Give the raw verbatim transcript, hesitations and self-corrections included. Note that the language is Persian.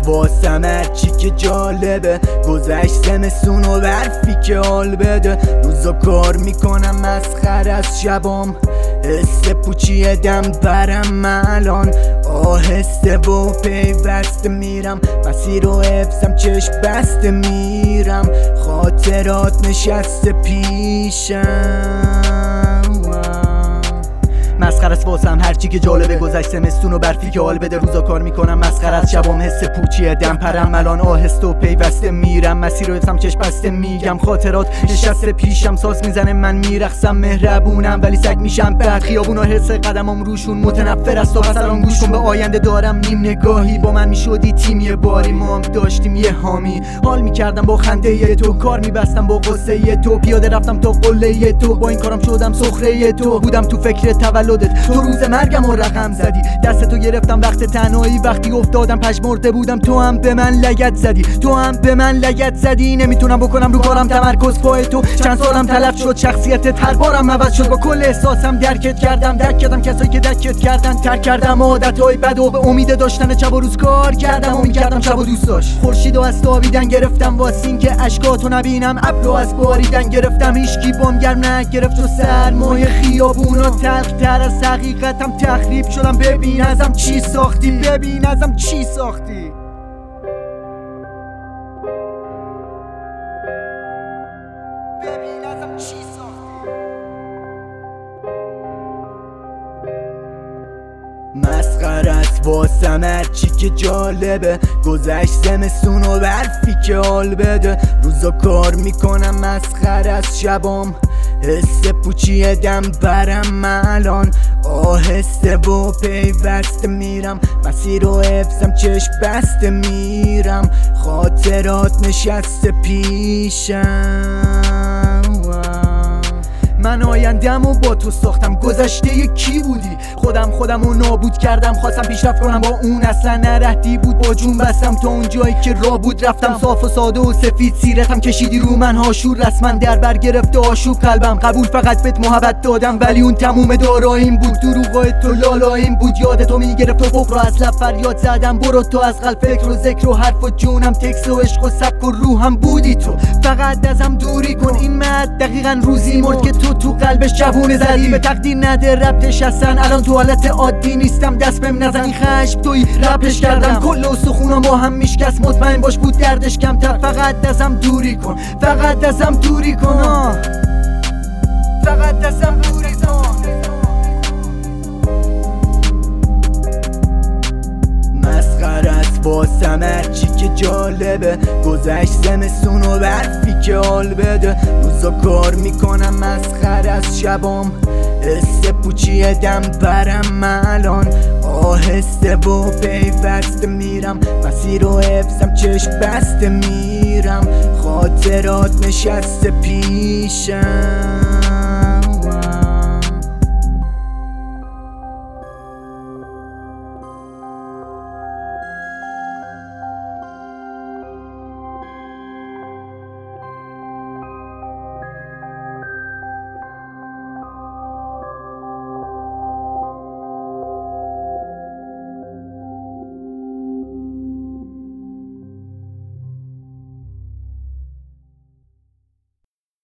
واسم هرچی که جالبه، گذشت زمستون و برفی که حال بده. روزا کار میکنم مسخره از شبام، حس پوچی دم برم الان. آهسته و پیوسته میرم، مسیر و حفظم چشم بسته میرم. خاطرات نشسته پیشم، مسخره است واسم هرچی که جالبه. گذشت زمستون و برفی که حال بده. روزا کار میکنم مسخره از شبام، حس پوچی دم پرم الان. آهسته و پیوسته میرم، مسیر رو حفظم چشم بسته میگم. خاطرات نشسته پیشم، ساز میزنه من میرقصم. مهربونم ولی سگ میشم به خیابون و حس قدمم روشون متنفر است. و پس الان گوش کن، به آینده دارم نیم نگاهی. با من میشدی تیمی باری، ما هم داشتیم یه حامی. حال میکردم با خنده تو، کار میبستم با قصه تو. پیاده رفتم تا قله تو، با این کارم شدم سخره تو. بودم تو فکر تولدت، تو روز مرگم و رقم زدی. دستتو گرفتم وقت تنهایی، وقتی افتادم پژمرده بودم. تو هم به من لگد زدی، تو هم به من لگد زدی. نمیتونم بکنم رو کارم تمرکز پای تو. چند سالم تلف شد، شخصیتت هر بارم عوض شد. با کل احساسم درکت کردم، درک کردم کسایی که درکت کردن. ترک کردم عادتهای بد و به امید داشتن شب و روز کار کردم و میکردم شب و دوست داشت. خورشیدو از تابیدن گرفتم واسه این که اشکاتو نبینم. ابرو از باریدن گرفتم، هیچکی بام گرم نگرفت. و سرمای خیابونا تلختر از حقیقتم تخریب شدم. ببین ازم چی ساختی، ببین ازم چی ساختی. ببین ازم چی ساختی. مسخره است واسم هرچی که جالبه. گذشت زمستون و برفی که حال بده. روزا کار میکنم مسخره از شبام، حس پوچی دم برم الان. آهسته و پیوسته میرم، مسیر و حفظم چشم بسته میرم. خاطرات نشسته پیشم، من آیندم و با تو ساختم. گذشته کی بودی؟ خودم خودم رو نابود کردم. خواستم پیشرفت کنم با اون، اصلا نرهتی بود. با جون بستم تا اون جایی که راه بود رفتم. صاف و ساده و سفید سیرتم کشیدی رو من. هاشور رسما در بر گرفته آشوب قلبم. قبول فقط بهت محبت دادم، ولی اون تموم داراییم بود. دروغای تو لالاییم بود، یاد تو میگرفت و فوق رو از لب فریاد زدم. برو تو از قلب فکر و ذکر و حرف و جونم. تکس و عشق و سبک و روحم بودی تو. فقط ازم دوری کن، این مرد دقیقاً روزی مرد که تو تو قلبش جوونه زدی. به تقدیر نده ربطش هستن، الان تو حالت عادی نیستم. دست بهم نزنی خشم توی ربطش کردم. کل استخونم با هم میشکست، مطمئن باش بود دردش کمتر. فقط ازم دوری کن، فقط ازم دوری کن، آه. فقط ازم دوری کن. مسخره است واسم هرچی که جالبه. گذشت زمستون و برفی که حال بده. روزا کار میکنم مسخره از شبام، حس پوچی دم برم الان. آهسته و پیوسته میرم، مسیر و حفظم چشم بسته میرم. خاطرات نشسته پیشم.